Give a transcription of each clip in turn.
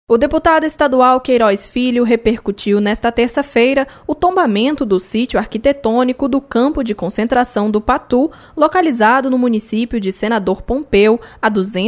O deputado estadual Queiroz Filho repercutiu nesta terça-feira o tombamento do sítio arquitetônico do campo de concentração do Patu, localizado no município de Senador Pompeu, a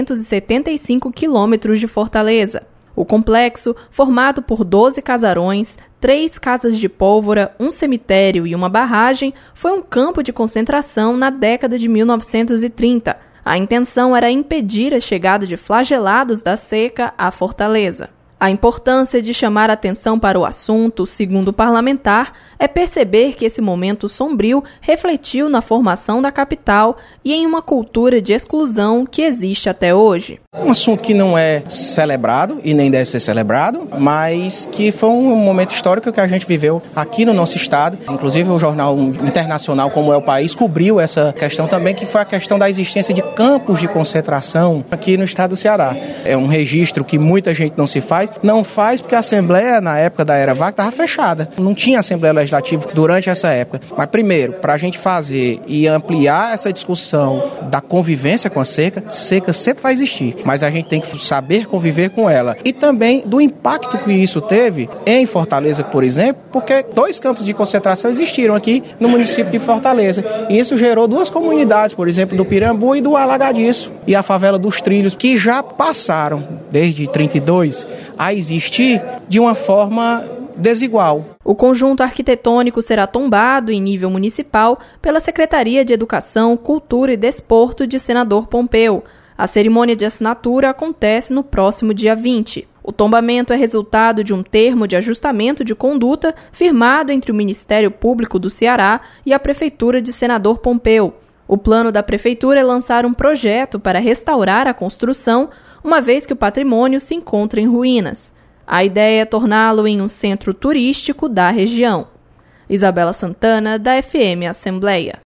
275 quilômetros de Fortaleza. O complexo, formado por 12 casarões, 3 casas de pólvora, um cemitério e uma barragem, foi um campo de concentração na década de 1930. A intenção era impedir a chegada de flagelados da seca à Fortaleza. A importância de chamar atenção para o assunto, segundo o parlamentar, é perceber que esse momento sombrio refletiu na formação da capital e em uma cultura de exclusão que existe até hoje. Um assunto que não é celebrado e nem deve ser celebrado, mas que foi um momento histórico que a gente viveu aqui no nosso estado. Inclusive o jornal internacional como é o País cobriu essa questão também, que foi a questão da existência de campos de concentração aqui no estado do Ceará. É um registro que muita gente não faz porque a Assembleia, na época da Era Vargas, estava fechada. Não tinha Assembleia Legislativa durante essa época. Mas primeiro, para a gente fazer e ampliar essa discussão da convivência com a seca sempre vai existir. Mas a gente tem que saber conviver com ela. E também do impacto que isso teve em Fortaleza, por exemplo, porque 2 campos de concentração existiram aqui no município de Fortaleza. E isso gerou 2 comunidades, por exemplo, do Pirambu e do Alagadiço. E a favela dos Trilhos, que já passaram, desde 32, a existir de uma forma desigual. O conjunto arquitetônico será tombado em nível municipal pela Secretaria de Educação, Cultura e Desporto de Senador Pompeu. A cerimônia de assinatura acontece no próximo dia 20. O tombamento é resultado de um termo de ajustamento de conduta firmado entre o Ministério Público do Ceará e a Prefeitura de Senador Pompeu. O plano da Prefeitura é lançar um projeto para restaurar a construção, uma vez que o patrimônio se encontra em ruínas. A ideia é torná-lo em um centro turístico da região. Isabela Santana, da FM Assembleia.